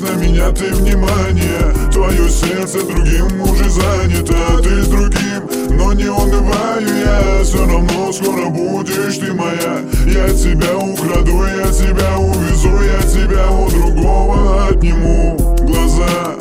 на меня ты внимание. Твое сердце другим уже занято, ты с другим, но не унываю я. Все равно скоро будешь ты моя. Я тебя украду, я тебя увезу, я тебя у другого отниму. Глаза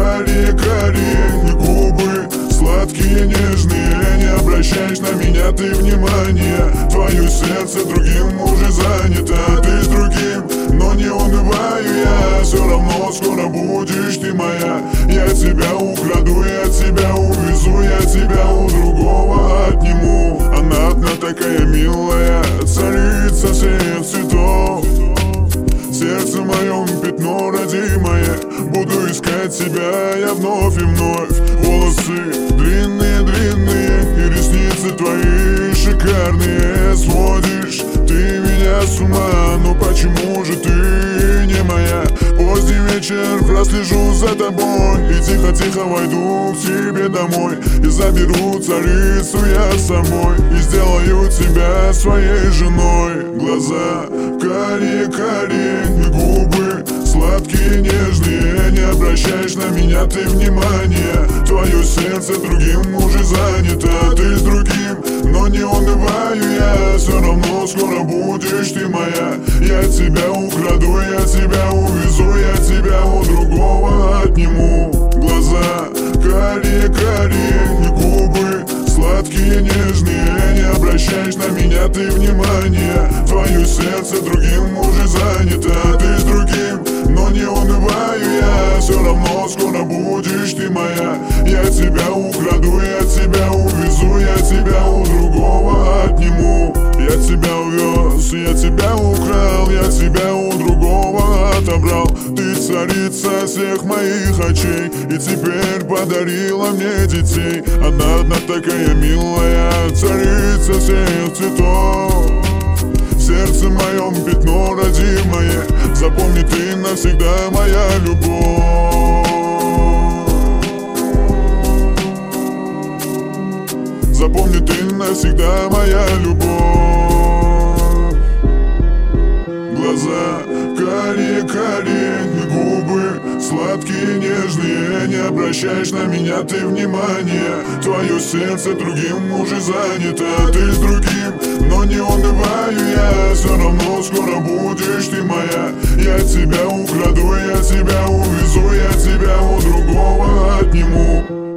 карие, губы сладкие, нежные. Не обращаешь на меня ты внимания. Твое сердце другим уже занято, ты с другим, но не унываю я. Все равно скоро будешь ты моя. Я тебя украду, я тебя увезу, я тебя у другого отниму. Она одна такая милая, царица всех цветов. В сердце моем пятно родимое, буду искать тебя я вновь и вновь. Волосы длинные, и ресницы твои шикарные. Сводишь ты меня с ума, но почему же ты не моя? Поздний вечер, прослежу за тобой и тихо-тихо войду к тебе домой. И заберу царицу я с собой, и сделаю тебя своей женой. Глаза карие, и губы сладкие, нежные. Не обращаешь на меня ты внимания. Твое сердце другим уже занято, ты с другим, но не унываю я. Все равно скоро будешь ты моя. Я тебя украду, я тебя увезу, я тебя у другого отниму. Глаза карие, и губы сладкие, нежные. Не обращаешь на меня ты внимания. Твое сердце другим уже занято, ты с другим, но не унываю я. Все равно скоро будешь ты моя. Я тебя украду, я тебя увезу, я тебя у другого отниму. Я тебя увез, я тебя украл, я тебя у другого отобрал. Ты царица всех моих очей, и теперь подарила мне детей. Она такая милая, царица всех цветов. В сердце моем пятно родимое, запомни ты навсегда моя любовь. Запомни ты навсегда моя любовь. Глаза карие, и губы сладкие, нежные. Не обращаешь на меня ты внимания. Твое сердце другим уже занято, ты с другим, но не унываю я. Все равно скоро будешь ты моя. Я тебя украду, я тебя увезу, я тебя у другого отниму.